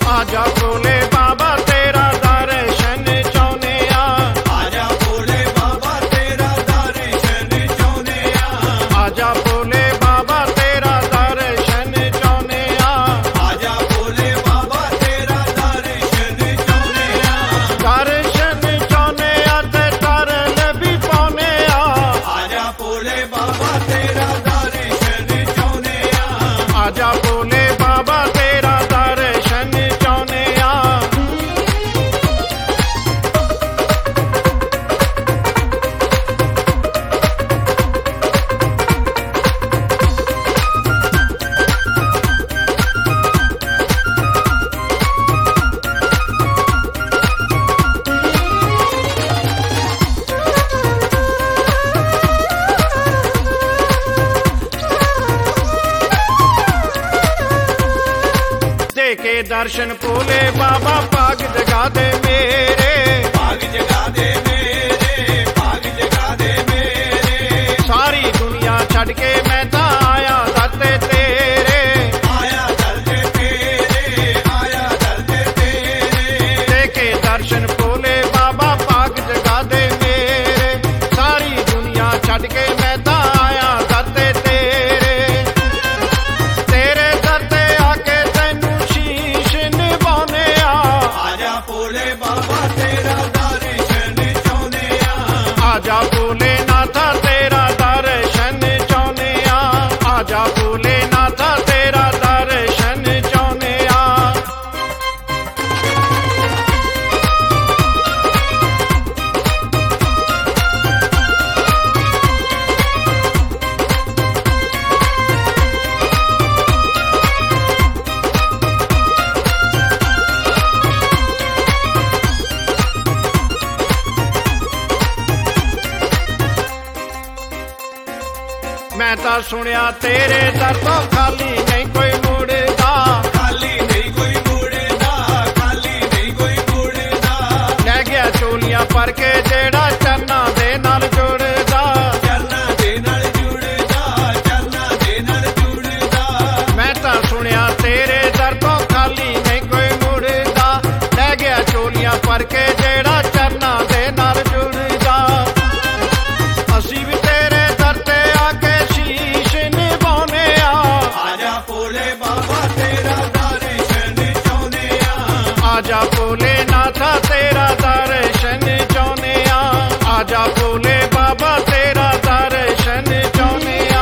आजा भोले बाबा तेरा दर्शन चाहुने आ। आजा भोले बाबा तेरा दर्शन चाहुने आ। आजा भोले बाबा तेरा दर्शन चाहुने आ। आजा भोले बाबा तेरा दर्शन चाहुने आ। दर्शन चाहुने आ ते तरन भी पाउने आ। आजा भोले बाबा तेरा दर्शन चाहुने आ। आजा भोले बाबा तेरा दर्शन चाहुने आ। के दर्शन भोले बाबा भाग जगा दे मेरे। भाग जगा दे मेरे, भाग जगा दे मेरे। सारी दुनिया छड़ के मैं तां आया दाते तेरे। आया दरदे तेरे, आया दरदे तेरे। देखे दर्शन भोले बाबा भाग जगा दे मेरे। सारी दुनिया छड़ के मैं तां आया दाते तेरे। तेरे दर ते आके तैनू शीश निभाने आ। आजा भोले बाबा तेरा दर्शन चाहुने आ। आजा भोले नाथा तेरा दर्शन चाहुने आ। आजा भोले नाथा तेरा दर्शन चाहुने आ। मैं तां सुनिया तेरे दर तो खाली नहीं कोई मुड़दा। खाली नहीं कोई मुड़दा, खाली नहीं कोई मुड़दा। लै गया चोलियां पर के जेड़ा चरना दे नाल जुड़दा। चरना दे नाल जुड़दा, चरना दे नाल जुड़दा। मैं तां सुनिया तेरे दर तो खाली नहीं कोई मुड़दा। लै गया चोलियां पर के जेड़ा चरना दे नाल जुड़दा। असी भी तेरे दर ते आके शीश निभाने आ। आजा भोले बाबा तेरा दर्शन चाहुने आ। आजा भोले नाथा तेरा दर्शन चाहुने आ। आजा भोले बाबा तेरा दर्शन चाहुने आ।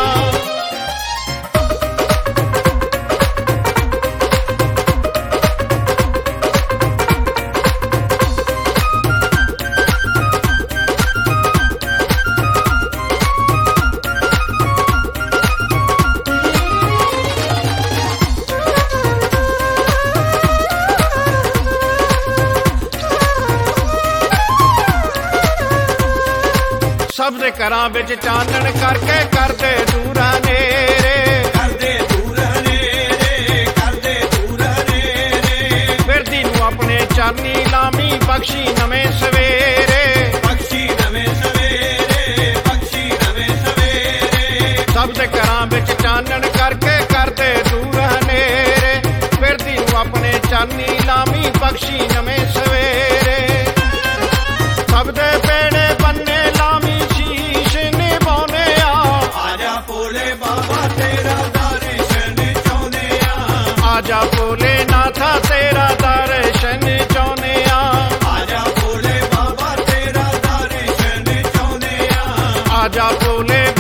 सब दे घरां विच चानण करके करदे दूरा नेरे। करदे दूर हनेरे, करदे दूर हनेरे। फिरदी नूं अपने चरनी लामी बख्शी नवें सवेरे। पक्षी नवें सवेरे, पक्षी नवें सवेरे। सब दे घरां विच चानण करके करदे दूर हनेरे। फिरदी नूं अपने चरनी लामी बख्शी नवें सवेरे। सब दे बेड़े बन्ने लामी शीश निभाने आ। आजा भोले बाबा तेरा दर्शन चाहुने आ। आजा भोले नाथा तेरा दर्शन चाहुने आ। आजा भोले बाबा तेरा दर्शन चाहुने आ। आजा भोले